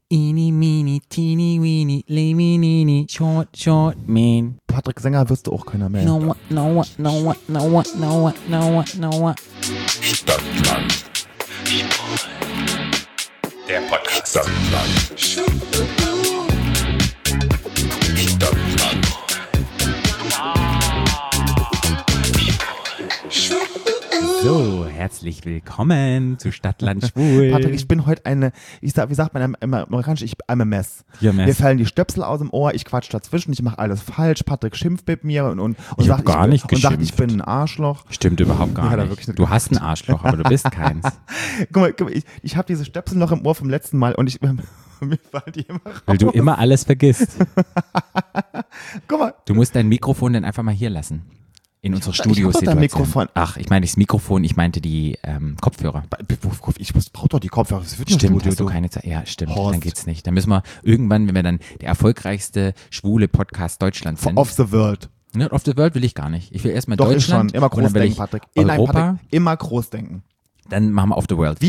Eeny, meeny, teeny, weeny, lemmy, neeny, short, short, man. Patrick Sänger wirst du auch keiner mehr. No what, no what, no what, no what, no what, no what, no what. Stadtland. Der Podcast. Stadtland. Stadtland. So, herzlich willkommen zu Stadtland Schwul. Patrick, ich bin heute wie sagt man im Amerikanischen, I'm a mess. Mir fallen die Stöpsel aus dem Ohr, ich quatsch dazwischen, ich mache alles falsch. Patrick schimpft mit mir und sagt, ich bin ein Arschloch. Stimmt überhaupt gar nicht. Du hast ein Arschloch, aber du bist keins. Guck mal, ich habe diese Stöpsel noch im Ohr vom letzten Mal und mir fallen die immer raus. Weil du immer alles vergisst. Guck mal. Du musst dein Mikrofon dann einfach mal hier lassen. In unserer Studiosituation. Mikrofon. Ach, ich meine das Mikrofon, ich meinte die Kopfhörer. Ich brauche doch die Kopfhörer. Das wird stimmt, Studio, hast du keine Zeit. Ja, stimmt, Horst. Dann geht's nicht. Dann müssen wir irgendwann, wenn wir dann der erfolgreichste schwule Podcast Deutschlands sind. Of the world. Ne, of the world will ich gar nicht. Ich will erstmal Doch, Deutschland. Ich schon. Immer groß denken, Patrick. Europa. Patrick, immer groß denken. Dann machen wir of the world. Wie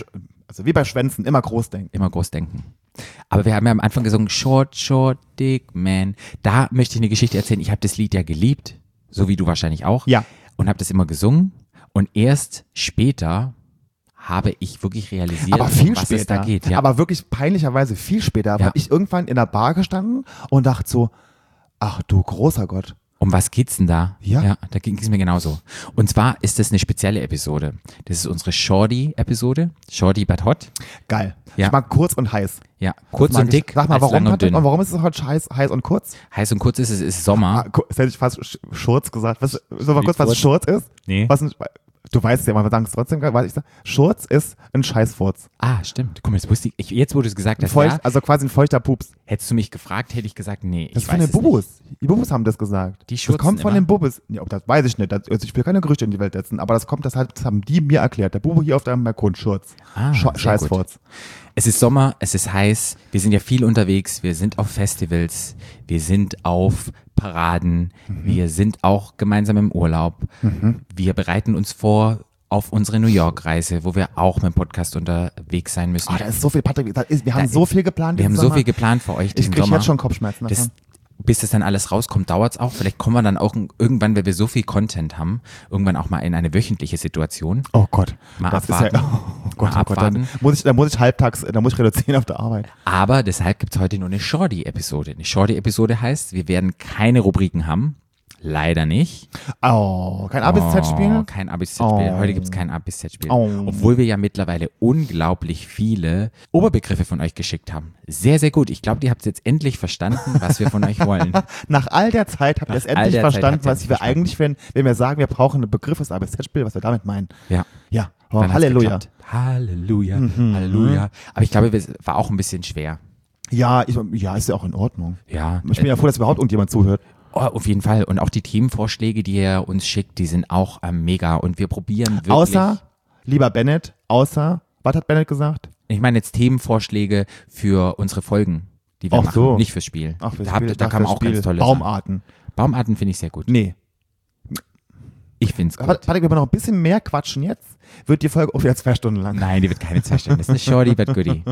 bei Schwänzen, immer groß denken. Immer groß denken. Aber wir haben ja am Anfang gesungen, Short, Short, Dick Man. Da möchte ich eine Geschichte erzählen. Ich habe das Lied ja geliebt, so wie du wahrscheinlich auch. Ja. Und habe das immer gesungen. Und erst später habe ich wirklich realisiert, aber viel was später, es da geht. Ja. Aber wirklich peinlicherweise viel später habe ich irgendwann in der Bar gestanden und dachte so, ach du großer Gott. Um was geht's denn da? Ja. Da ging es mir genauso. Und zwar ist das eine spezielle Episode. Das ist unsere Shorty-Episode. Shorty but hot. Geil. Ja. Ich mag kurz und heiß. Ja, kurz und dick. Sag mal, als warum, lang und Patrick? dünn. Und warum ist es heute heiß und kurz? Heiß und kurz ist es ist Sommer. Das hätte ich fast Schurz gesagt. Soll mal kurz, was Schurz ist? Nee. Du weißt ja, man sagen es trotzdem, weil ich sage, Schurz ist ein Scheißfurz. Ah, stimmt. Guck mal, das wusste ich. Jetzt, wo du es gesagt hast, Also quasi ein feuchter Pups. hättest du mich gefragt, hätte ich gesagt, nee, Das ich ist von weiß den es nicht. Bubus. Die Bubus haben das gesagt. Die das schurzen kommt von immer? den Bubus. Nee, das weiß ich nicht. Ich will keine Gerüchte in die Welt setzen, aber das haben die mir erklärt. Der Bubu hier auf deinem Balkon, Schurz. Ah, sehr Scheißfurz. Es ist Sommer, es ist heiß, wir sind ja viel unterwegs, wir sind auf Festivals, wir sind auf Paraden, wir sind auch gemeinsam im Urlaub. Wir bereiten uns vor auf unsere New York-Reise, wo wir auch mit dem Podcast unterwegs sein müssen. Oh, da ist so viel, Patrick. Wir haben so viel geplant. Wir haben diesen so viel Sommer. geplant für euch Ich diesen kriege Sommer. jetzt schon Kopfschmerzen davon. Bis das dann alles rauskommt, dauert es auch. Vielleicht kommen wir dann auch irgendwann, wenn wir so viel Content haben, irgendwann auch mal in eine wöchentliche Situation. Oh Gott. Mal das abwarten. Ist ja, oh Gott, Mal oh Gott. Dann muss ich reduzieren auf der Arbeit. Aber deshalb gibt es heute nur eine Shorty-Episode. Eine Shorty-Episode heißt, wir werden keine Rubriken haben. Leider nicht. Oh, kein A bis Z-Spiel? Kein A bis Z-Spiel. Oh. Heute gibt es kein A bis Z-Spiel. Oh. Obwohl wir ja mittlerweile unglaublich viele Oberbegriffe von euch geschickt haben. Sehr, sehr gut. Ich glaube, ihr habt jetzt endlich verstanden, was wir von euch wollen. Nach all der Zeit habt ihr es endlich verstanden, was wir eigentlich, wenn wir sagen, wir brauchen einen Begriff fürs A bis Z-Spiel, was wir damit meinen. Ja. Ja. Oh, Dann hat's Halleluja. geklappt. Halleluja. Halleluja. Aber ich glaube, es war auch ein bisschen schwer. Ja, ist ja auch in Ordnung. Ja. Ich bin ja froh, dass überhaupt irgendjemand zuhört. Oh, auf jeden Fall. Und auch die Themenvorschläge, die ihr uns schickt, die sind auch mega. Und wir probieren wirklich. Lieber Bennett, was hat Bennett gesagt? Ich meine jetzt Themenvorschläge für unsere Folgen, die wir Ach machen, so. nicht fürs Spiel. Ach, fürs Da Spiel, kamen fürs auch ganz Spiel. tolle Baumarten. Sachen. Baumarten finde ich sehr gut. Nee. Ich finde es gut. Patrick, wir noch ein bisschen mehr quatschen jetzt, wird die Folge auch wieder 2 Stunden lang. Nein, die wird keine 2 Stunden. Das ist eine Shorty but Goodie.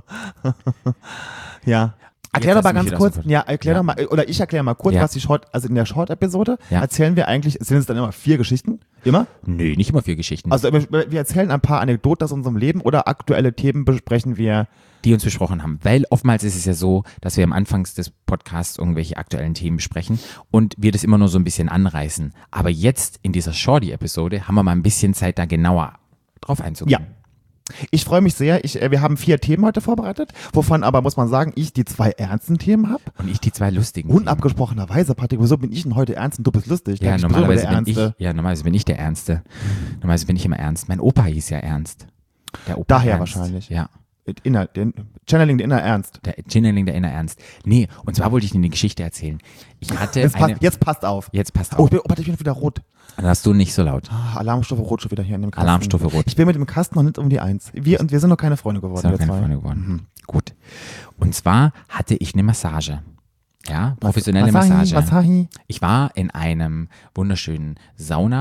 Ja. Erklär doch mal ganz kurz, Ja. ich erkläre mal kurz, Ja. was also in der Short-Episode Ja. erzählen wir eigentlich, sind es dann immer 4 Geschichten? Immer? Nö, nicht immer 4 Geschichten, Also wir erzählen ein paar Anekdoten aus unserem Leben oder aktuelle Themen besprechen wir. die uns besprochen haben. Weil oftmals ist es ja so, dass wir am Anfang des Podcasts irgendwelche aktuellen Themen besprechen und wir das immer nur so ein bisschen anreißen. Aber jetzt in dieser Shorty-Episode haben wir mal ein bisschen Zeit, da genauer drauf einzugehen. Ja. Ich freue mich sehr. Wir haben 4 Themen heute vorbereitet, wovon aber, muss man sagen, ich die 2 ernsten Themen habe. Und ich die 2 lustigen. Unabgesprochenerweise, Patrick, wieso bin ich denn heute ernst und du bist lustig? Ja, Ich bin normalerweise der bin Ernste. normalerweise bin ich der Ernste. Normalerweise bin ich immer ernst. Mein Opa hieß ja Ernst. Der Opa Daher Ernst. wahrscheinlich. Ja. Channeling der inner Ernst. Der Channeling der inner Ernst. Nee, und zwar wollte ich dir eine Geschichte erzählen. Ich hatte Jetzt passt auf. Jetzt passt Oh, auf. Patrick, ich bin wieder rot. Dann hast du nicht so laut. Alarmstufe Rot schon wieder hier in dem Kasten. Alarmstufe Rot. Ich bin mit dem Kasten noch nicht um die 1. Wir sind noch keine Freunde geworden. Sind wir keine zwei. Freunde geworden. Gut. Und zwar hatte ich eine Massage. Ja, professionelle Massage. Masahi. Ich war in einem wunderschönen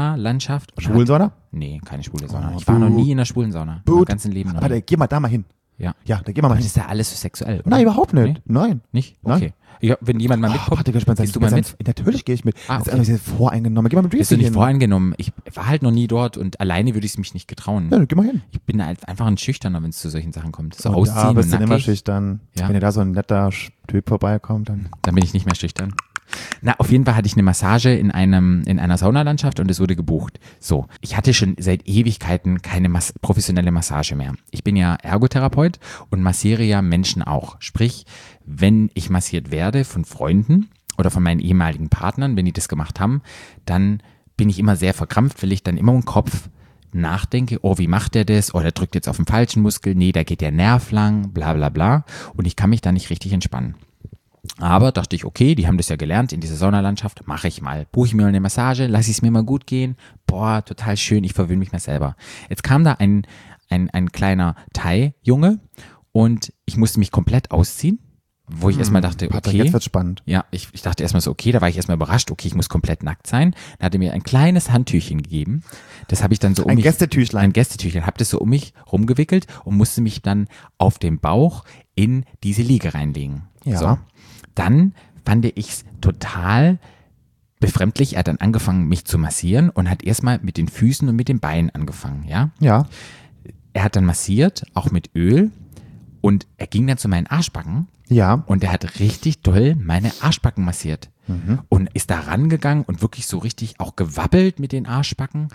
Saunalandschaft. Schwulensauna? Nee, keine schwule Sauna. Oh, Ich war noch buh. nie in einer schwulen Sauna. Buh. Im ganzen Leben noch Aber nie. geh mal da mal hin. Ja. Ja, da gehen wir mal hin. Das ist ja alles so sexuell, oder? Nein, überhaupt nicht. Nee? Nein. Nicht? Okay. Nein. Ja, wenn jemand mal mitkommt, gehst du mal mit? Natürlich gehe ich mit. Ah, okay. Das ist voreingenommen. Geh mal mit Bist du nicht voreingenommen? Ich war halt noch nie dort und alleine würde ich es mich nicht getrauen. Ja, geh mal hin. Ich bin halt einfach ein Schüchterner, wenn es zu solchen Sachen kommt. So und ausziehen ja, bist und du immer schüchtern. Ja. Wenn dir da so ein netter Typ vorbeikommt, dann bin ich nicht mehr schüchtern. Na, auf jeden Fall hatte ich eine Massage in einer Saunalandschaft und es wurde gebucht. So, ich hatte schon seit Ewigkeiten keine professionelle Massage mehr. Ich bin ja Ergotherapeut und massiere ja Menschen auch. Sprich, wenn ich massiert werde von Freunden oder von meinen ehemaligen Partnern, wenn die das gemacht haben, dann bin ich immer sehr verkrampft, weil ich dann immer im Kopf nachdenke, oh, wie macht der das? Oh, der drückt jetzt auf den falschen Muskel. Nee, da geht der Nerv lang, bla bla bla. Und ich kann mich da nicht richtig entspannen. Aber dachte ich, okay, die haben das ja gelernt in dieser Saunalandschaft, mache ich mal. Buche ich mir eine Massage, lasse ich es mir mal gut gehen. Boah, total schön, ich verwöhne mich mal selber. Jetzt kam da ein kleiner Thai-Junge und ich musste mich komplett ausziehen, wo ich erstmal dachte, okay. Jetzt wird's spannend. Ja, ich dachte erstmal so, okay, da war ich erstmal überrascht, okay, ich muss komplett nackt sein. Dann hat er mir ein kleines Handtüchchen gegeben. Das habe ich dann so um mich. Ein Gästetüchlein. Habe das so um mich rumgewickelt und musste mich dann auf den Bauch in diese Liege reinlegen. Ja. So. Dann fand ich es total befremdlich. Er hat dann angefangen, mich zu massieren und hat erstmal mit den Füßen und mit den Beinen angefangen, ja? Ja. Er hat dann massiert, auch mit Öl, und er ging dann zu meinen Arschbacken. Ja. Und er hat richtig doll meine Arschbacken massiert. Und ist da rangegangen und wirklich so richtig auch gewabbelt mit den Arschbacken,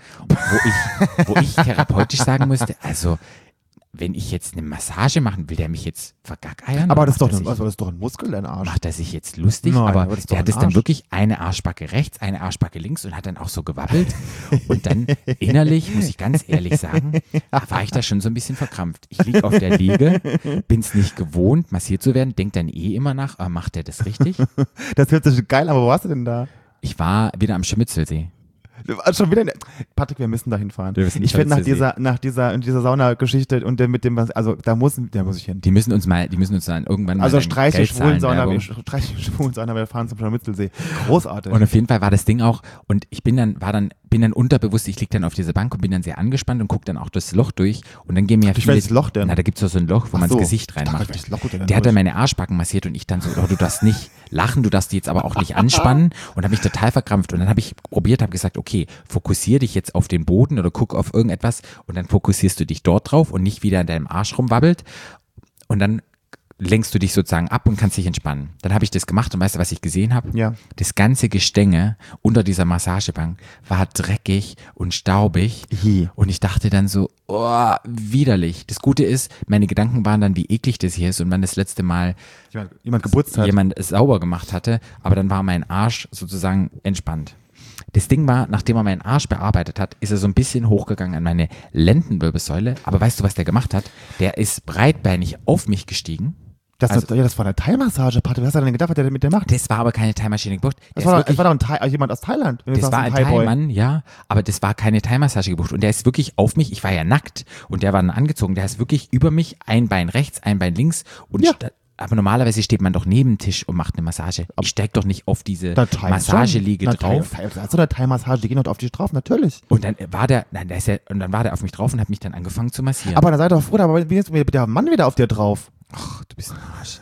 wo ich therapeutisch sagen musste, also wenn ich jetzt eine Massage machen will, der mich jetzt vergackeiern? Aber das ist doch ein Muskel, dein Arsch. Macht er sich jetzt lustig? Nein, aber der hat es dann wirklich eine Arschbacke rechts, eine Arschbacke links und hat dann auch so gewabbelt. Und dann innerlich, muss ich ganz ehrlich sagen, war ich da schon so ein bisschen verkrampft. Ich liege auf der Liege, bin es nicht gewohnt, massiert zu werden, denke dann immer nach, macht der das richtig? Das hört sich geil, aber wo warst du denn da? Ich war wieder am Schmitzelsee. Schon wieder, Patrick, wir müssen da hinfahren. Ich finde nach dieser Sauna-Geschichte und mit dem, also da muss ich hin. Die müssen uns dann irgendwann mal streiche Schwulensauna, wir fahren zum Scharmützelsee. Großartig. Und auf jeden Fall war das Ding auch, und ich bin dann unterbewusst, ich liege dann auf dieser Bank und bin dann sehr angespannt und gucke dann auch das Loch durch und dann gehen mir ja viele. Welches Loch denn? Na, da gibt es so ein Loch, wo man das Gesicht reinmacht. Der hat dann meine Arschbacken massiert und ich dann so, oh, du darfst nicht lachen, du darfst die jetzt aber auch nicht anspannen, und habe mich total verkrampft und dann habe ich probiert, habe gesagt, okay, fokussier dich jetzt auf den Boden oder guck auf irgendetwas und dann fokussierst du dich dort drauf und nicht wieder in deinem Arsch rumwabbelt und dann lenkst du dich sozusagen ab und kannst dich entspannen. Dann habe ich das gemacht und weißt du, was ich gesehen habe? Ja. Das ganze Gestänge unter dieser Massagebank war dreckig und staubig. Und ich dachte dann so, oh, widerlich. Das Gute ist, meine Gedanken waren dann, wie eklig das hier ist und wann das letzte Mal jemand es sauber gemacht hatte, aber dann war mein Arsch sozusagen entspannt. Das Ding war, nachdem er meinen Arsch bearbeitet hat, ist er so ein bisschen hochgegangen an meine Lendenwirbelsäule. Aber weißt du, was der gemacht hat? Der ist breitbeinig auf mich gestiegen. Das war eine Thai-Massage, Patrick. Was hat er denn gedacht, was der mit der macht? Das war aber keine Thai-Maschine gebucht. Es war doch jemand aus Thailand. Das war ein Thai-Mann, ja, aber das war keine Thai-Massage gebucht. Und der ist wirklich auf mich, ich war ja nackt und der war dann angezogen. Der ist wirklich über mich, ein Bein rechts, ein Bein links und aber normalerweise steht man doch neben dem Tisch und macht eine Massage. Ich steig doch nicht auf diese Massageliege drauf. Hast du eine Thai-Massage, die gehen doch auf dich drauf, natürlich. Und dann war der auf mich drauf und hat mich dann angefangen zu massieren. Aber dann sei doch froh, aber wie ist der Mann wieder auf dir drauf? Ach, du bist ein Arsch.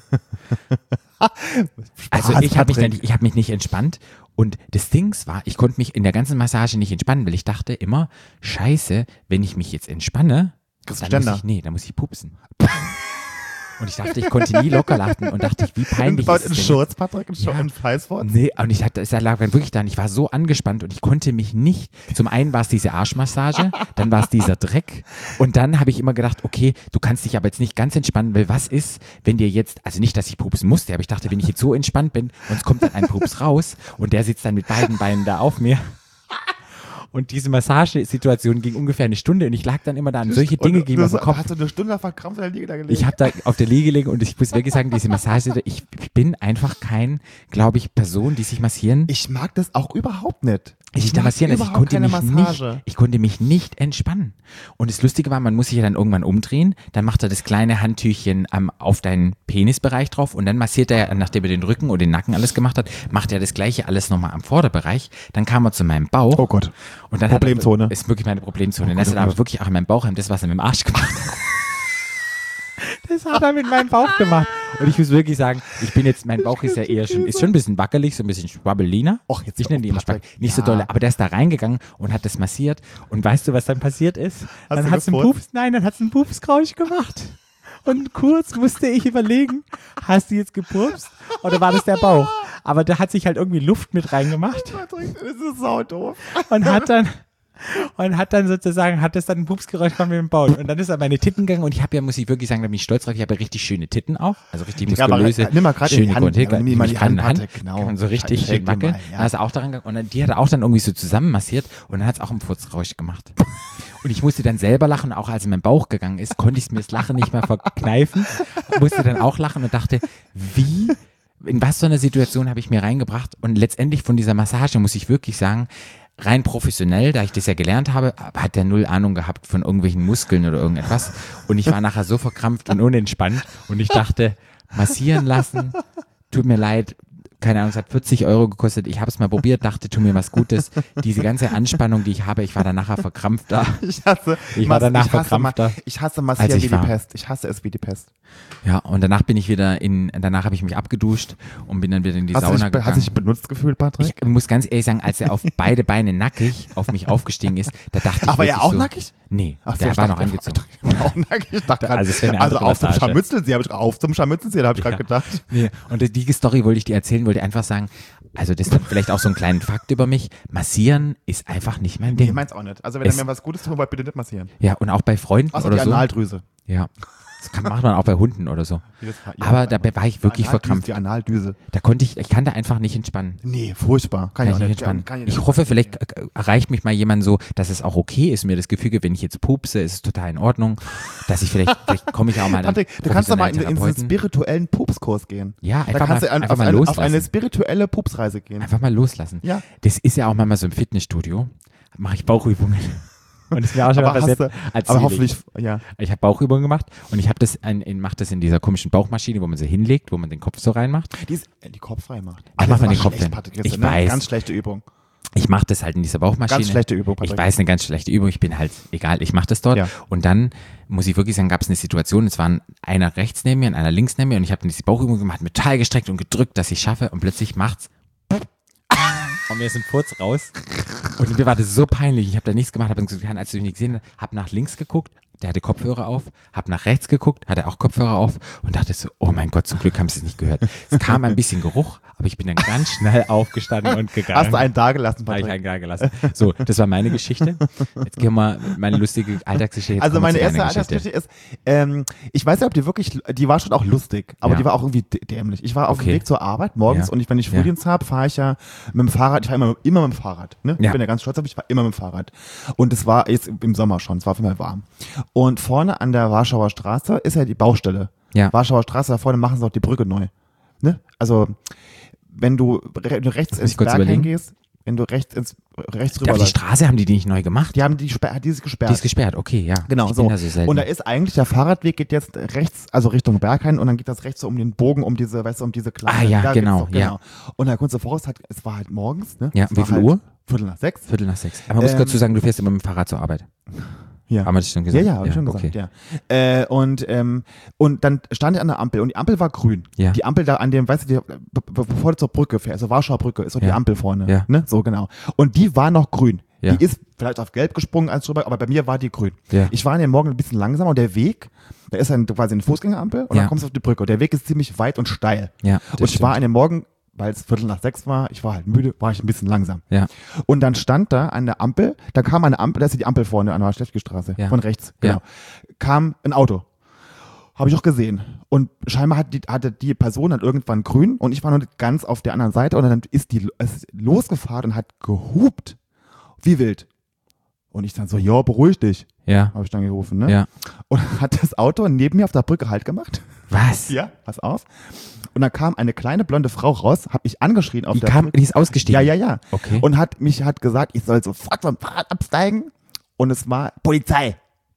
Also ich habe mich nicht entspannt. Und das Ding war, ich konnte mich in der ganzen Massage nicht entspannen, weil ich dachte immer, scheiße, wenn ich mich jetzt entspanne, dann muss ich pupsen. Und ich dachte, ich konnte nie locker lachen und dachte, wie peinlich ist das. Schurz, Patrick, in Fleißwort? Nee, und ich lag dann wirklich da und ich war so angespannt und ich konnte mich nicht, zum einen war es diese Arschmassage, dann war es dieser Dreck und dann habe ich immer gedacht, okay, du kannst dich aber jetzt nicht ganz entspannen, weil was ist, wenn dir jetzt, also nicht, dass ich pupsen musste, aber ich dachte, wenn ich jetzt so entspannt bin und es kommt dann ein Pups raus und der sitzt dann mit beiden Beinen da auf mir. Und diese Massagesituation ging ungefähr eine Stunde und ich lag dann immer da an solche Dinge gegen meinen Kopf. Hast du eine Stunde verkrampft in der Liege da gelegen? Ich habe da auf der Liege gelegen und ich muss wirklich sagen, diese Massage, ich bin einfach kein, glaube ich, Person, die sich massieren. Ich mag das auch überhaupt nicht. Ich konnte mich nicht entspannen. Und das Lustige war, man muss sich ja dann irgendwann umdrehen, dann macht er das kleine Handtüchchen auf deinen Penisbereich drauf und dann massiert er, nachdem er den Rücken und den Nacken alles gemacht hat, macht er das gleiche alles nochmal am Vorderbereich. Dann kam er zu meinem Bauch. Oh Gott. Und dann Problemzone. Ist wirklich meine Problemzone. Das ist aber wirklich auch in meinem Bauch, das, was er mit dem Arsch gemacht hat. das hat er mit meinem Bauch gemacht. Und ich muss wirklich sagen, mein Bauch ist ja eher schon ein bisschen wackelig, so ein bisschen Schwabbelina. Och, jetzt ich nenne die immer Spack. Nicht so dolle, aber der ist da reingegangen und hat das massiert. Und weißt du, was dann passiert ist? Dann hat es einen Pupskrausch gemacht. Und kurz musste ich überlegen, hast du jetzt gepupst oder war das der Bauch? Aber da hat sich halt irgendwie Luft mit reingemacht. Das ist saudoof. Und hat dann sozusagen, hat das dann ein Pupsgeräusch von mir im Bauch. Und dann ist er meine Titten gegangen und ich habe ja, muss ich wirklich sagen, da bin ich stolz drauf, ich habe ja richtig schöne Titten auch. Also richtig muskulöse, nimm mal gerade in die Hand, nimm mal die Hand, genau. Kann man so richtig schön wackeln. Ja. Da ist er auch daran gegangen und dann, die hat er auch dann irgendwie so zusammen massiert und dann hat es auch ein Furzgeräusch gemacht. Und ich musste dann selber lachen, auch als er in meinen Bauch gegangen ist, konnte ich mir das Lachen nicht mehr verkneifen, musste dann auch lachen und dachte, in was für einer Situation habe ich mir reingebracht? Und letztendlich von dieser Massage muss ich wirklich sagen, rein professionell, da ich das ja gelernt habe, hat der null Ahnung gehabt von irgendwelchen Muskeln oder irgendetwas. Und ich war nachher so verkrampft und unentspannt und ich dachte, massieren lassen, tut mir leid, keine Ahnung, es hat 40 € gekostet. Ich habe es mal probiert, dachte, tu mir was Gutes. Diese ganze Anspannung, die ich habe, ich war dann nachher verkrampfter. Ich hasse massieren wie die Pest. Ich hasse es wie die Pest. Ja, und danach danach habe ich mich abgeduscht und bin dann wieder in die Sauna gegangen. Hast du dich benutzt gefühlt, Patrick? Ich muss ganz ehrlich sagen, als er auf beide Beine nackig auf mich aufgestiegen ist, da dachte ich. Aber er auch so, nackig? Nee, der war noch angezogen. Auch nackig? Ich dachte gerade, auf zum Scharmützelsee, da habe ich gerade gedacht. Nee. Und die Story wollte ich dir erzählen, wollte einfach sagen, also das ist vielleicht auch so ein kleinen Fakt über mich, massieren ist einfach nicht mein Ding. Ich mein's auch nicht. Also wenn ihr mir was Gutes tun wollt, bitte nicht massieren. Ja, und auch bei Freunden oder so. Die Analdrüse. Ja. Das macht man auch bei Hunden oder so. Aber dabei war ich wirklich verkrampft. Die Analdüse. Ich kann da einfach nicht entspannen. Nee, furchtbar. Kann ich nicht entspannen. Ich hoffe, vielleicht erreicht mich mal jemand so, dass es auch okay ist, mir das Gefühl gibt, wenn ich jetzt pupse, ist es total in Ordnung, dass ich vielleicht komme ich auch mal Patrick, du kannst doch mal in einen spirituellen Pupskurs gehen. Ja, einfach mal loslassen. Auf eine spirituelle Pupsreise gehen. Einfach mal loslassen. Ja. Das ist ja auch manchmal so im Fitnessstudio, mache ich Bauchübungen. Und das wäre auch schon mal passiert. Aber hoffentlich, ja. Ich habe Bauchübungen gemacht und ich mache das in dieser komischen Bauchmaschine, wo man sie hinlegt, wo man den Kopf so reinmacht. Die Kopf frei macht. Da macht man den Kopf hin. Ich weiß. Ganz schlechte Übung. Ich mache das halt in dieser Bauchmaschine. Ganz schlechte Übung, Patrick. Ich weiß, eine ganz schlechte Übung. Ich bin halt, egal, ich mache das dort. Ja. Und dann, muss ich wirklich sagen, gab es eine Situation, es waren einer rechts neben mir und einer links neben mir und ich habe dann diese Bauchübung gemacht, mit total gestreckt und gedrückt, dass ich schaffe und plötzlich macht's und mir ist ein Furz raus. Und mir war das so peinlich. Ich habe da nichts gemacht, habe dann gesagt, als du mich nicht gesehen hast, habe nach links geguckt, der hatte Kopfhörer auf, habe nach rechts geguckt, hatte auch Kopfhörer auf und dachte so, oh mein Gott, zum Glück haben sie es nicht gehört. Es kam ein bisschen Geruch, aber ich bin dann ganz schnell aufgestanden und gegangen. Hast du einen da gelassen, Patrick? Habe ich einen da gelassen. So, das war meine Geschichte. Jetzt gehen wir meine lustige Alltagsgeschichte. Also meine erste Alltagsgeschichte ist, ich weiß ja, ob die war schon auch lustig, aber die war auch irgendwie dämlich. Ich war auf dem Weg zur Arbeit morgens und wenn ich Frühdienst habe, fahre ich ja mit dem Fahrrad, ich fahre immer mit dem Fahrrad. Ne? Ich bin ja ganz stolz auf mich, ich fahre immer mit dem Fahrrad. Und es war jetzt im Sommer schon, es war auf jeden Fall warm. Und vorne an der Warschauer Straße ist ja die Baustelle. Ja. Warschauer Straße, da vorne machen sie auch die Brücke neu. Ne? Also, wenn du rechts ins Berg gehst, wenn du rechts rüber die Straße, haben die nicht neu gemacht? Die ist gesperrt. Die ist gesperrt, okay, ja. Genau, so. Und da ist eigentlich, der Fahrradweg geht jetzt rechts, also Richtung Berghain und dann geht das rechts so um den Bogen, um diese kleine. Ah ja, genau. Und der Kunze Forst es war halt morgens, ne? Ja, wie viel Uhr? 5:45. 5:45. Aber man muss dazu sagen, du fährst immer mit dem Fahrrad zur Arbeit. Ja. Haben wir das schon gesagt? Ja, habe ich schon gesagt, ja. Und dann stand ich an der Ampel und die Ampel war grün. Ja. Die Ampel da an dem, weißt du, bevor du zur Brücke fährst, also Warschauer Brücke, ist so die Ampel vorne. Ja. Ne? So, genau. Und die war noch grün. Ja. Die ist vielleicht auf gelb gesprungen als drüber, aber bei mir war die grün. Ja. Ich war an dem Morgen ein bisschen langsamer und der Weg, da ist dann quasi eine Fußgängerampel und dann kommst du auf die Brücke und der Weg ist ziemlich weit und steil. Ja, und ich war an dem Morgen, weil es 5:45 war, ich war halt müde, war ich ein bisschen langsam. Ja. Und dann stand da an der Ampel, da kam eine Ampel, da ist die Ampel vorne an der Steffke-Straße, von rechts, genau. Kam ein Auto. Habe ich auch gesehen. Und scheinbar hatte die Person dann irgendwann grün und ich war noch nicht ganz auf der anderen Seite und dann ist losgefahren und hat gehupt. Wie wild. Und ich dann so, ja, beruhig dich. Ja. Habe ich dann gerufen, ne? Ja. Und dann hat das Auto neben mir auf der Brücke Halt gemacht. Was? Ja, pass auf. Und dann kam eine kleine blonde Frau raus, hat mich angeschrien auf der Brücke. Die ist ausgestiegen? Ja. Okay. Und hat gesagt, ich soll sofort vom Fahrrad absteigen. Und es war Polizei.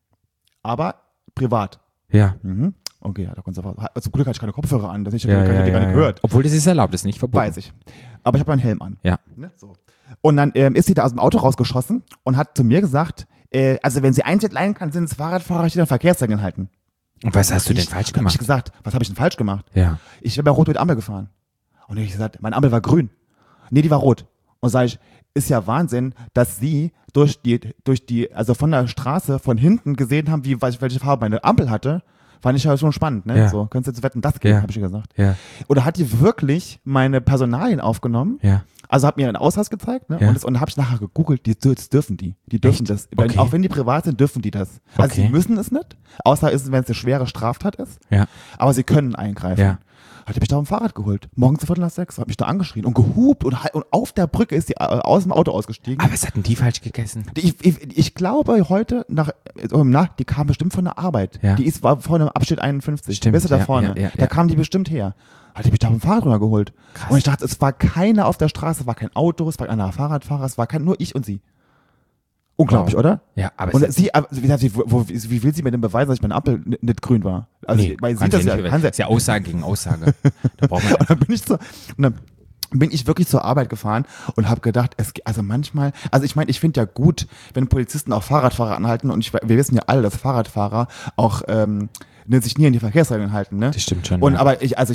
Aber privat. Ja. Mhm. Okay, ja, da konnte zum Glück hatte ich keine Kopfhörer an, das hätte ich gar nicht gehört. Obwohl das ist erlaubt, das ist nicht verboten. Weiß ich. Aber ich habe einen Helm an. Ja. Ne? So. Und dann ist sie da aus dem Auto rausgeschossen und hat zu mir gesagt, also wenn sie Eintritt leihen kann, sind es Fahrradfahrer, die den Verkehrszeichen halten. Und was hast du denn falsch Hab ich gemacht? gesagt, was habe ich denn falsch gemacht? Ja. Ich bin bei Rot mit Ampel gefahren. Und ich gesagt, meine Ampel war grün. Nee, die war rot. Und sage ich, ist ja Wahnsinn, dass sie also von der Straße von hinten gesehen haben, welche Farbe meine Ampel hatte. Fand ich ja schon spannend, ne? Ja. So, könntest du jetzt wetten, das geht, Ja. habe ich gesagt. Ja. Oder hat die wirklich meine Personalien aufgenommen? Ja. Also hat mir einen Ausweis gezeigt, ne? Ja. Und da habe ich nachher gegoogelt, das dürfen die. Die dürfen Echt? das. Okay. Auch wenn die privat sind, dürfen die das. Also Okay. sie müssen es nicht, außer wenn es eine schwere Straftat ist. Ja. Aber sie können eingreifen. Ja. Hat er mich da auf dem Fahrrad geholt. Morgens um 5:45, hat mich da angeschrien und gehupt und auf der Brücke ist sie aus dem Auto ausgestiegen. Aber was hatten die falsch gegessen? Ich glaube heute, die kam bestimmt von der Arbeit. Ja. War vorne am Abschnitt 51. Stimmt, Weißt du, da ja, vorne. ja, ja, Da ja. kam die bestimmt her. Hat er mich da auf dem Fahrrad runtergeholt. Krass. Und ich dachte, es war keiner auf der Straße, es war kein Auto, es war keiner Fahrradfahrer, es war nur ich und sie. Unglaublich, Wow. oder? Ja, aber Und es- sie, wie will sie mir denn beweisen, dass ich meine Ampel nicht grün war? Also, weil sie kann das sie ja, nicht, kann sie, ist ja Aussage gegen Aussage. Da braucht man und dann bin ich wirklich zur Arbeit gefahren und habe gedacht, also manchmal, also ich meine, ich finde ja gut, wenn Polizisten auch Fahrradfahrer anhalten und wir wissen ja alle, dass Fahrradfahrer auch sich nie an die Verkehrsregeln halten, ne? Das stimmt schon, Und ja. aber ich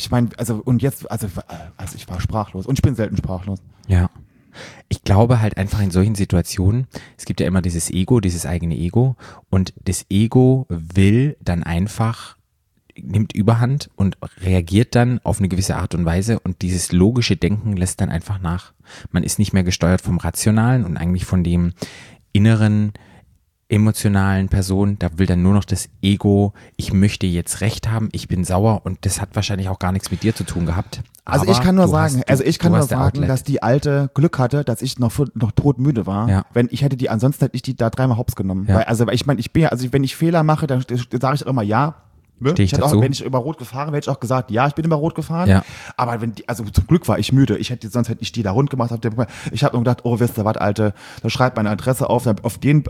war sprachlos und ich bin selten sprachlos. Ja. Ich glaube halt einfach in solchen Situationen, es gibt ja immer dieses Ego, dieses eigene Ego und das Ego will dann einfach, nimmt Überhand und reagiert dann auf eine gewisse Art und Weise und dieses logische Denken lässt dann einfach nach. Man ist nicht mehr gesteuert vom Rationalen und eigentlich von dem inneren, emotionalen Person, da will dann nur noch das Ego, ich möchte jetzt Recht haben, ich bin sauer und das hat wahrscheinlich auch gar nichts mit dir zu tun gehabt. Also Aber ich kann nur du sagen, hast- du hast der Outlet. dass die Alte Glück hatte, dass ich noch todmüde war. Ja. Ansonsten hätte ich die da dreimal hops genommen. Ja. Weil ich meine, wenn ich Fehler mache, dann sage ich auch immer ja. Steh ich hätte dazu? auch, wenn ich über Rot gefahren wäre, hätte ich auch gesagt, ja, ich bin über Rot gefahren. Ja. Aber zum Glück war ich müde. Sonst hätte ich die da rund gemacht. Ich habe nur gedacht, oh, wisst ihr was, Alte, da schreibt meine Adresse auf den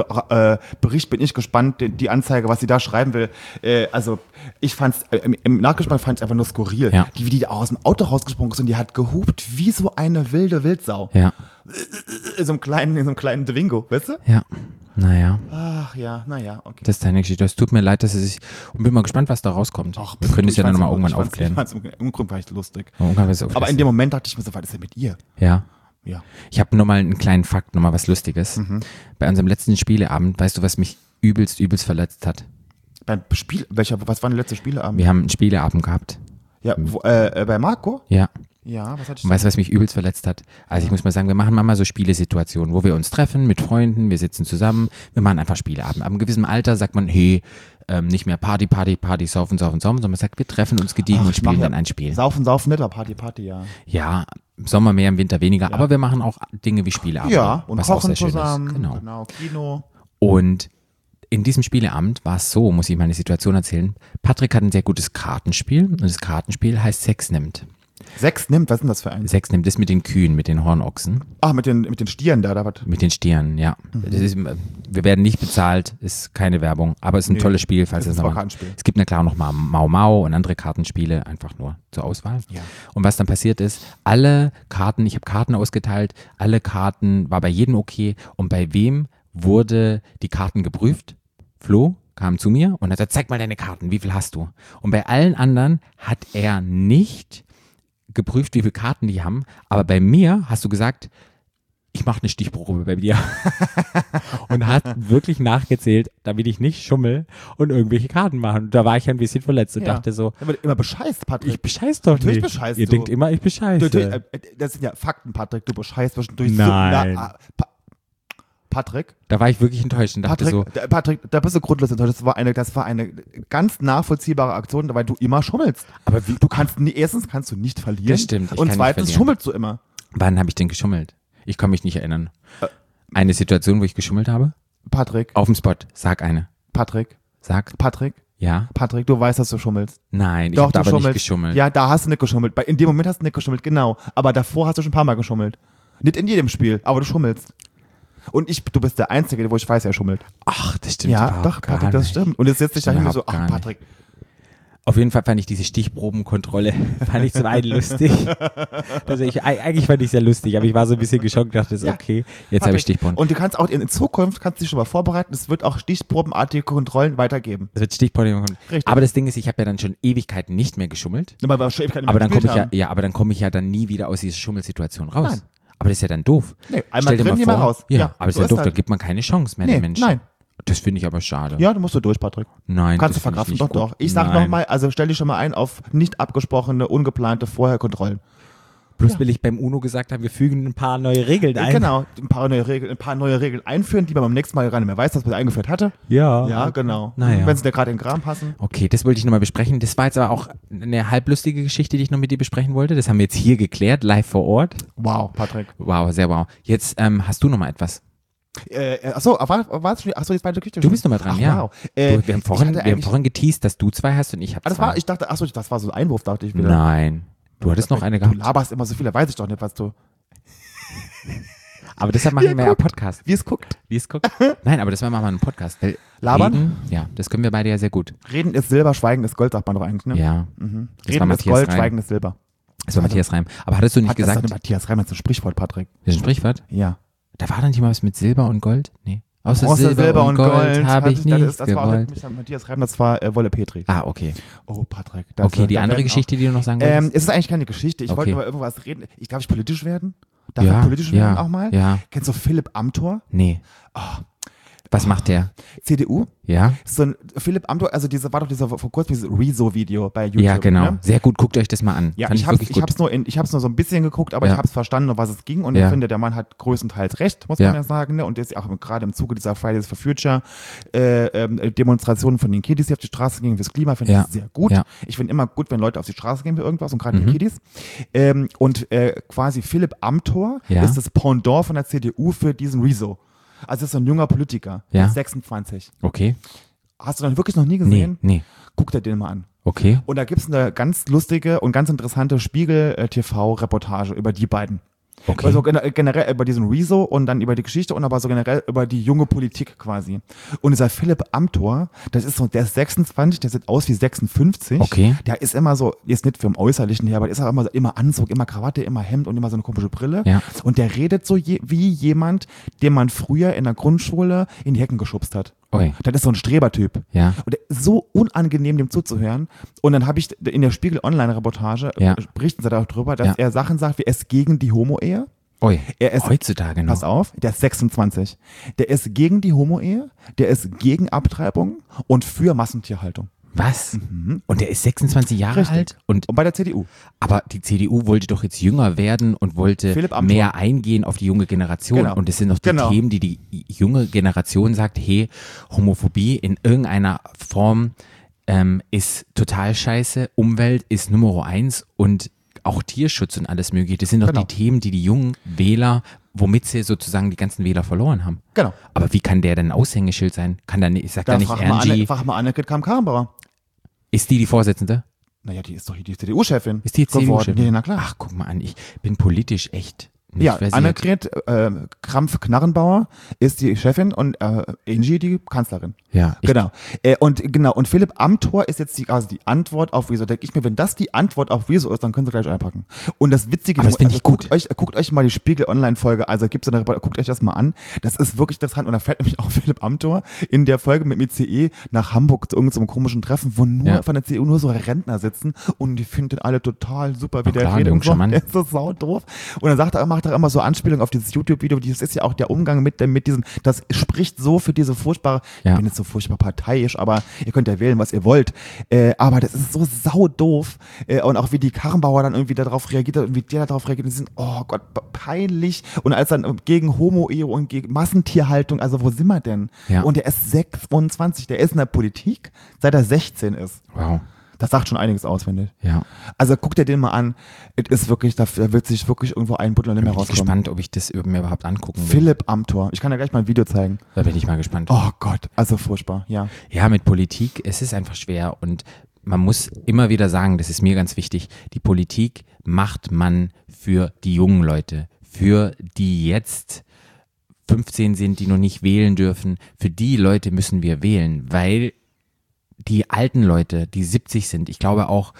Bericht bin ich gespannt, die Anzeige, was sie da schreiben will. Also ich fand's, im Nachgespann fand ich einfach nur skurril. Ja. Wie die aus dem Auto rausgesprungen ist und die hat gehupt wie so eine wilde Wildsau. Ja, In so einem kleinen Dwingo, weißt du? ja, naja. Ach ja, naja, okay. Das ist deine Geschichte. Es tut mir leid, dass es sich. Und bin mal gespannt, was da rauskommt. Wir können es ja dann nochmal irgendwann aufklären. Im Grunde war ich lustig. Irgendwann wird's Aber aufklären. in dem Moment dachte ich mir so, was ist denn mit ihr? Ja. Ja. Ich habe nochmal einen kleinen Fakt, nochmal was Lustiges. Bei unserem letzten Spieleabend, weißt du, was mich übelst verletzt hat? Beim Spiel, was war der letzte Spieleabend? Wir haben einen Spieleabend gehabt. Ja, bei Marco? Ja. Ja, was hatte ich Und weißt du, was mich übelst verletzt hat? Also ich muss mal sagen, wir machen manchmal so Spielesituationen, wo wir uns treffen mit Freunden, wir sitzen zusammen, wir machen einfach Spieleabend. Ab einem gewissen Alter sagt man, hey, nicht mehr Party, saufen, sondern man sagt, wir treffen uns gediegen und spielen dann ein Spiel. Saufen, nicht, aber Party, ja. Ja, im Sommer mehr, im Winter weniger, aber wir machen auch Dinge wie Spieleabend. Ja, und was auch kochen sehr schön zusammen, ist. genau, Kino. Und in diesem Spieleabend war es so, muss ich meine Situation erzählen, Patrick hat ein sehr gutes Kartenspiel und das Kartenspiel heißt Sex nimmt. 6 nimmt, was ist denn das für ein? Sex nimmt, das mit den Kühen, mit den Hornochsen. Ach, mit den Stieren da was? Mit den Stieren, ja. Das ist, wir werden nicht bezahlt, ist keine Werbung, aber es ist ein tolles Spiel, falls ist es ein noch mal. Kartenspiel. Es gibt na klar noch mal Mau Mau und andere Kartenspiele, einfach nur zur Auswahl. Ja. Und was dann passiert ist, alle Karten, ich habe Karten ausgeteilt, alle Karten, war bei jedem okay und bei wem wurde die Karten geprüft? Flo kam zu mir und hat gesagt, zeig mal deine Karten, wie viel hast du? Und bei allen anderen hat er nicht geprüft, wie viele Karten die haben, aber bei mir hast du gesagt, ich mache eine Stichprobe bei dir und hat wirklich nachgezählt, damit ich nicht schummel und irgendwelche Karten mache. Und da war ich ein bisschen verletzt und dachte so, Immer bescheißt, Patrick. ich bescheiß doch Natürlich nicht. bescheißt Ihr du. denkt immer, ich bescheiße. Das sind ja Fakten, Patrick. Du bescheißt zwischendurch Nein. Patrick, Da war ich wirklich enttäuscht und dachte so, Patrick, da bist du grundlos enttäuscht. Das war eine ganz nachvollziehbare Aktion, weil du immer schummelst. aber wie, Erstens kannst du nicht verlieren. Das stimmt, ich Und kann nicht zweitens verlieren. schummelst du immer. wann habe ich denn geschummelt? Ich kann mich nicht erinnern. Eine Situation, wo ich geschummelt habe? Patrick, Auf dem Spot. Sag eine. Patrick, Sag. Patrick, Ja? Patrick, du weißt, dass du schummelst. Nein, ich Doch, habe du aber schummelst. nicht geschummelt. Ja, da hast du nicht geschummelt. In dem Moment hast du nicht geschummelt, genau. Aber davor hast du schon ein paar Mal geschummelt. Nicht in jedem Spiel, aber du schummelst. Und du bist der Einzige, wo ich weiß, er schummelt. Ach, das stimmt Ja, überhaupt doch, gar Patrick, das nicht. stimmt. Und jetzt setzt dich da hin und so, Überhaupt gar ach, Patrick. Auf jeden Fall fand ich diese Stichprobenkontrolle, fand ich zum einen lustig. Also eigentlich fand ich sehr lustig, aber ich war so ein bisschen geschockt, dachte, okay, jetzt habe ich Stichproben. Und du kannst auch in Zukunft, kannst dich schon mal vorbereiten, es wird auch stichprobenartige Kontrollen weitergeben. Es wird Stichproben. Richtig. Aber das Ding ist, ich habe ja dann schon Ewigkeiten nicht mehr geschummelt. Aber dann komme ich ja dann nie wieder aus dieser Schummelsituation raus. Nein. Aber das ist ja dann doof. Nee, einmal drin, nie mehr raus. Ja, aber das ist ja doof, halt. da gibt man keine Chance mehr den Menschen. Nein. Das finde ich aber schade. Ja, du musst du durch, Patrick. Nein. Kannst du verkraften, doch. Ich sag nochmal, also stell dich schon mal ein auf nicht abgesprochene, ungeplante Vorherkontrollen. Bloß will ich beim UNO gesagt haben, wir fügen ein paar neue Regeln ein. Genau, ein paar neue Regeln einführen, die man beim nächsten Mal gar nicht mehr weiß, dass man eingeführt hatte. Ja. Ja, genau. Naja. Wenn sie dir gerade in den Kram passen. Okay, das wollte ich nochmal besprechen. Das war jetzt aber auch eine halblustige Geschichte, die ich noch mit dir besprechen wollte. Das haben wir jetzt hier geklärt, live vor Ort. Wow, Patrick. Wow, sehr wow. Jetzt hast du nochmal etwas. War es schon? Achso, jetzt meine Geschichte. Du bist nochmal dran, Ach, ja. Wow. Wir haben vorhin geteased, dass du 2 hast und ich habe 2. Ich dachte, das war so ein Einwurf, dachte ich wieder. Nein. Du hattest noch eine gehabt. Du laberst immer so viel, da weiß ich doch nicht, was du. Aber deshalb machen wir ja Podcast. Wie es guckt. Nein, aber deshalb machen wir einen Podcast. Labern? Reden, ja, das können wir beide ja sehr gut. Reden ist Silber, Schweigen ist Gold, sagt man doch eigentlich, ne? Ja. Mhm. Das Reden war ist Gold, Reim. Schweigen ist Silber. Das war Matthias Reim. Aber hattest du nicht gesagt? Das ist Matthias Reim, das ist ein Sprichwort, Patrick. Das ist ein Sprichwort? Ja. Da war dann nicht mal was mit Silber und Gold? Nee. Außer Bronze, Silber und Gold habe ich nie das war gewollt. Nicht Matthias Reim, das war Wolle Petri. Ah, okay. Oh, Patrick. Okay, die andere Geschichte, die du noch sagen wolltest? Es ist eigentlich keine Geschichte. Ich wollte über irgendwas reden. Darf ich politisch werden? Darf ich politisch ja, werden auch mal? Ja. Kennst du Philipp Amthor? Nee. Was macht der? CDU? Ja. So ein Philipp Amthor, also war doch dieser vor kurzem dieses Rezo-Video bei YouTube. Ja, genau. Ne? Sehr gut, guckt euch das mal an. Ja, ich hab's nur so ein bisschen geguckt, aber ich hab's verstanden, um was es ging und ich finde, der Mann hat größtenteils recht, muss man ja sagen, ne? Und der ist ja auch gerade im Zuge dieser Fridays for Future Demonstrationen von den Kiddies, die auf die Straße gehen fürs Klima, finde ich sehr gut. Ja. Ich finde immer gut, wenn Leute auf die Straße gehen für irgendwas und gerade die Kiddies. Quasi Philipp Amthor ist das Pendant von der CDU für diesen Rezo. Also das ist so ein junger Politiker, der ist 26. Okay. Hast du dann wirklich noch nie gesehen? Nee. Guck dir den mal an. Okay. Und da gibt es eine ganz lustige und ganz interessante Spiegel-TV-Reportage über die beiden. Okay. Also generell über diesen Rezo und dann über die Geschichte und aber so generell über die junge Politik quasi. Und dieser Philipp Amthor, der ist 26, der sieht aus wie 56. Okay. Der ist immer so, jetzt nicht vom Äußerlichen her, aber der ist auch immer Anzug, immer Krawatte, immer Hemd und immer so eine komische Brille. Ja. Und der redet so wie jemand, den man früher in der Grundschule in die Hecken geschubst hat. Okay. Das ist so ein Strebertyp. Ja. Und der ist so unangenehm, dem zuzuhören. Und dann habe ich in der Spiegel-Online-Reportage, berichten sie darüber, dass er Sachen sagt, wie er ist gegen die Homo-Ehe. Er ist, heutzutage noch. Pass auf, der ist 26. Der ist gegen die Homo-Ehe, der ist gegen Abtreibung und für Massentierhaltung. Was? Und der ist 26 Jahre alt? Und bei der CDU. Aber die CDU wollte doch jetzt jünger werden und wollte mehr eingehen auf die junge Generation. Genau. Und das sind doch die Themen, die junge Generation sagt, hey, Homophobie in irgendeiner Form ist total scheiße, Umwelt ist Nummer 1 und auch Tierschutz und alles mögliche. Das sind doch die Themen, die jungen Wähler, womit sie sozusagen die ganzen Wähler verloren haben. Genau. Aber wie kann der denn ein Aushängeschild sein? Kann da nicht, ich sag da nicht Angie. Frag mal Annegret Kramp-Karrenbauer. Ist die Vorsitzende? Naja, die ist doch die CDU-Chefin. Ist die CDU-Chefin? Ja, na klar. Ach, guck mal an, ich bin politisch echt nicht versiert. Annegret Kramp-Karrenbauer ist die Chefin und Angie die Kanzlerin. Ja. Und Philipp Amthor ist jetzt die Antwort auf Rezo. Denke ich mir, wenn das die Antwort auf Rezo ist, dann können sie gleich einpacken. Und das Witzige ist, also guckt euch mal die Spiegel-Online-Folge, also guckt euch das mal an. Das ist wirklich interessant. Und da fällt nämlich auch Philipp Amthor in der Folge mit ICE nach Hamburg zu irgendeinem komischen Treffen, wo nur von der CDU nur so Rentner sitzen und die finden den alle total super, wie der redet und so. Der ist so saudoof. Und dann macht er immer so Anspielungen auf dieses YouTube-Video. Das ist ja auch der Umgang mit diesem, das spricht so für diese furchtbare, ich bin jetzt so furchtbar parteiisch, aber ihr könnt ja wählen, was ihr wollt. Aber das ist so saudoof. Und auch wie die Karrenbauer dann irgendwie darauf reagiert hat und wie der darauf reagiert, die sind, oh Gott, peinlich. Und als dann gegen Homo-Ehe und gegen Massentierhaltung, also wo sind wir denn? Ja. Und der ist 26, der ist in der Politik, seit er 16 ist. Wow. Das sagt schon einiges aus, finde ich. Ja. Also guck dir den mal an. Es ist wirklich, da wird sich wirklich irgendwo ein Buddel nicht mehr rauskommen. Ich bin gespannt, ob ich das mir überhaupt angucken will. Philipp Amthor. Ich kann dir gleich mal ein Video zeigen. Da bin ich mal gespannt. Oh Gott, also furchtbar, ja. Ja, mit Politik, es ist einfach schwer und man muss immer wieder sagen, das ist mir ganz wichtig, die Politik macht man für die jungen Leute, für die jetzt 15 sind, die noch nicht wählen dürfen. Für die Leute müssen wir wählen, weil die alten Leute, die 70 sind, ich glaube auch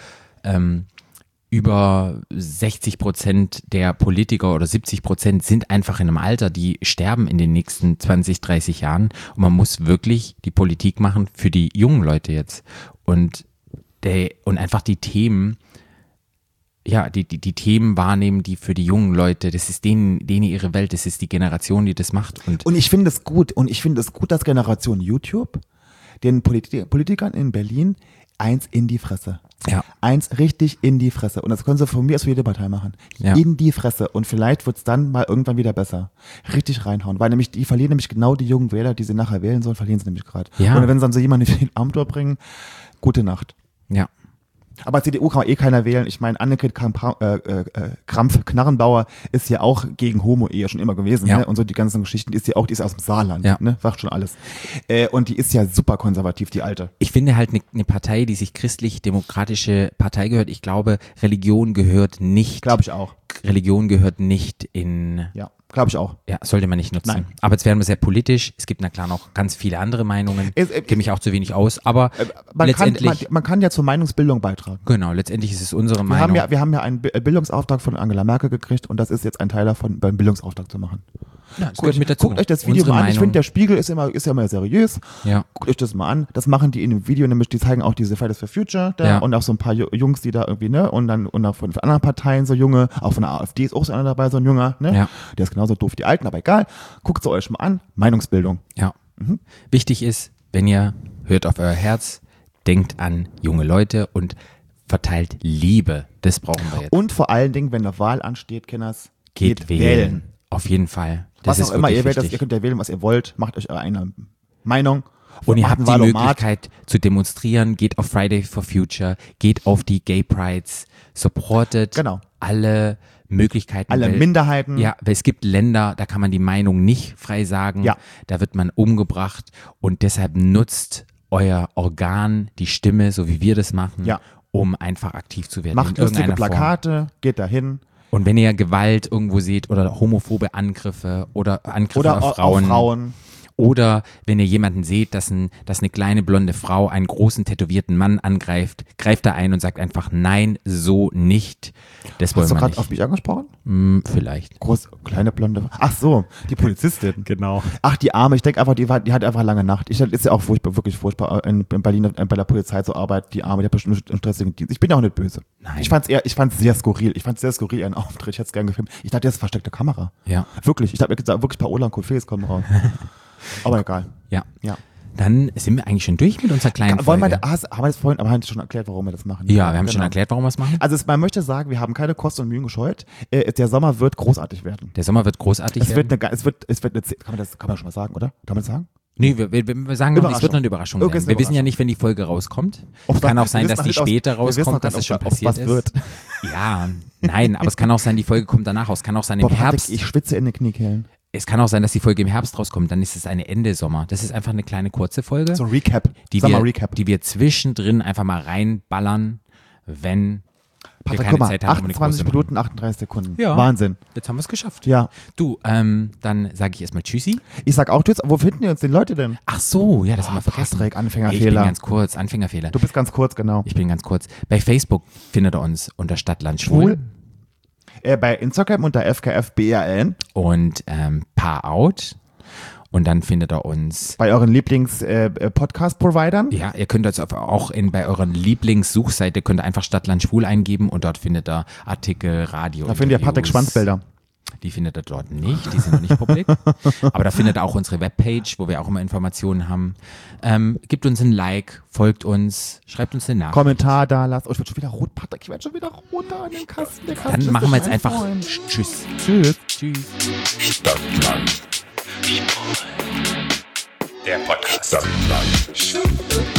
über 60% der Politiker oder 70% sind einfach in einem Alter, die sterben in den nächsten 20, 30 Jahren und man muss wirklich die Politik machen für die jungen Leute jetzt und einfach die Themen, ja, die Themen wahrnehmen, die für die jungen Leute, das ist denen ihre Welt, das ist die Generation, die das macht. Und ich finde es gut, dass Generation YouTube den Politikern in Berlin eins in die Fresse. Ja. Eins richtig in die Fresse. Und das können sie von mir aus für jede Partei machen. Ja. In die Fresse. Und vielleicht wird es dann mal irgendwann wieder besser. Richtig reinhauen. Weil die verlieren nämlich genau die jungen Wähler, die sie nachher wählen sollen, verlieren sie nämlich gerade. Ja. Und wenn sie dann so jemanden in den Amtor bringen, gute Nacht. Ja. Aber CDU kann man keiner wählen. Ich meine, Annegret Kramp-Knarrenbauer ist ja auch gegen Homo-Ehe schon immer gewesen. Ja. Ne? Und so die ganzen Geschichten, die ist aus dem Saarland. Ja. Ne? Sagt schon alles. Und die ist ja super konservativ, die Alte. Ich finde halt eine Partei, die sich christlich-demokratische Partei gehört. Ich glaube, Religion gehört nicht. Glaube ich auch. Religion gehört nicht in. Ja, glaube ich auch. Ja, sollte man nicht nutzen. Nein. Aber jetzt werden wir sehr politisch. Es gibt na klar noch ganz viele andere Meinungen. Kenne mich auch zu wenig aus. Aber letztendlich. Man kann ja zur Meinungsbildung beitragen. Genau, letztendlich ist es unsere Meinung. Wir haben ja einen Bildungsauftrag von Angela Merkel gekriegt und das ist jetzt ein Teil davon, beim Bildungsauftrag zu machen. Ja, das gehört mit dazu. Guckt euch das Video Unsere mal an. Ich Meinung. finde, der Spiegel ist ja immer seriös. Ja. Guckt euch das mal an. Das machen die in dem Video, nämlich die zeigen auch diese Fridays for Future da Ja. und auch so ein paar Jungs, die da irgendwie, ne, und auch von anderen Parteien so Junge, auch von der AfD ist auch so einer dabei, so ein Junger, ne? Ja. Der ist genauso doof wie die Alten, aber egal. Guckt es euch mal an. Meinungsbildung. Ja. Wichtig ist, wenn ihr hört auf euer Herz, denkt an junge Leute und verteilt Liebe. Das brauchen wir jetzt. Und vor allen Dingen, wenn eine Wahl ansteht, Kinders, Geht wählen. Auf jeden Fall. Das Was ist auch immer ihr wirklich wählt, wichtig. ihr könnt ja wählen, was ihr wollt. Macht euch eure eigene Meinung. Und ihr Macht habt ein die Wahlomat. Möglichkeit zu demonstrieren, geht auf Friday for Future, geht auf die Gay Prides, supportet Genau. alle Möglichkeiten. Alle Minderheiten. Ja, weil es gibt Länder, da kann man die Meinung nicht frei sagen, Ja. da wird man umgebracht und deshalb nutzt euer Organ, die Stimme, so wie wir das machen, Ja. um einfach aktiv zu werden. Macht in lustige irgendeiner Form. Plakate, geht dahin. Und wenn ihr Gewalt irgendwo seht oder homophobe Angriffe oder Angriffe Oder auf auf Frauen. oder wenn ihr jemanden seht, dass eine kleine blonde Frau einen großen tätowierten Mann angreift, greift da ein und sagt einfach nein, so nicht. Das wollen Hast du wir gerade nicht. auf mich angesprochen? Vielleicht. Kleine blonde. Ach so, die Polizistin. Genau. Ach, die Arme. Ich denke einfach, die hat einfach lange Nacht. Ist ja auch furchtbar, wirklich furchtbar, in Berlin bei der Polizei zu arbeiten. Die Arme, die hat bestimmt einen stressigen Dienst. Ich bin ja auch nicht böse. Nein. Ich fand's sehr skurril. Ihren Auftritt. Ich hätte es gern gefilmt. Ich dachte, das ist versteckte Kamera. Ja. Wirklich. Ich dachte, wirklich Paola und Kofiris kommen raus. Aber egal. Ja. Ja. Dann sind wir eigentlich schon durch mit unserer kleinen Wollen Folge. haben wir das vorhin, aber haben wir schon erklärt, warum wir das machen? Ja, wir haben schon Genau. erklärt, warum wir es machen. Also man möchte sagen, wir haben keine Kosten und Mühen gescheut. Der Sommer wird großartig werden. Der Sommer wird großartig Es werden. wird kann man schon mal sagen, oder? Kann man das sagen? Nee, wir sagen noch nicht, es wird noch eine Überraschung Okay, werden. ist eine Wir wissen ja nicht, wenn die Folge rauskommt. Es kann auch sein, dass die später rauskommt, dass es schon passiert ist. Wird. Ja, nein, aber es kann auch sein, die Folge kommt danach raus. Es kann auch sein im Boah, Patrick, Herbst. ich schwitze in den Kniekehlen. Es kann auch sein, dass die Folge im Herbst rauskommt, dann ist es eine Ende Sommer. Das ist einfach eine kleine kurze Folge, So ein Recap. die Sommer-Recap. wir zwischendrin einfach mal reinballern, wenn wir Patrick, keine guck mal, Zeit haben, um eine 28 große Minuten, 38 Sekunden. Ja. Wahnsinn. Jetzt haben wir es geschafft. Ja. Du, dann sage ich erstmal Tschüssi. Ich sag auch Tschüss. Wo finden die uns die Leute denn? Ach so, ja, das haben wir vergessen. Patrick, Ich bin Anfängerfehler. ganz kurz, Anfängerfehler. Du bist ganz kurz, genau. Ich bin ganz kurz. Bei Facebook findet ihr uns unter Stadtland Schwul Bei Instagram unter FKFBRN. und Paar Out. Und dann findet ihr uns. Bei euren Lieblings-Podcast-Providern. Ja, ihr könnt uns auch bei euren Lieblingssuchseite könnt ihr einfach Stadtland Schwul eingeben und dort findet ihr Artikel, Radio. Da findet ihr Patrick Interviews. Schwanzbilder. Die findet ihr dort nicht, die sind noch nicht publik. Aber da findet ihr auch unsere Webpage, wo wir auch immer Informationen haben. Gebt uns ein Like, folgt uns, schreibt uns eine Nachricht. Kommentar da, lasst. Oh, ich werde schon wieder rot, Patrick. Ich werde schon wieder rot da an den Kasten. Der Kasten Dann ist machen wir so jetzt einfach scheiße. Tschüss. Tschüss. Tschüss. Stadtland. Der Podcast. Stadtland.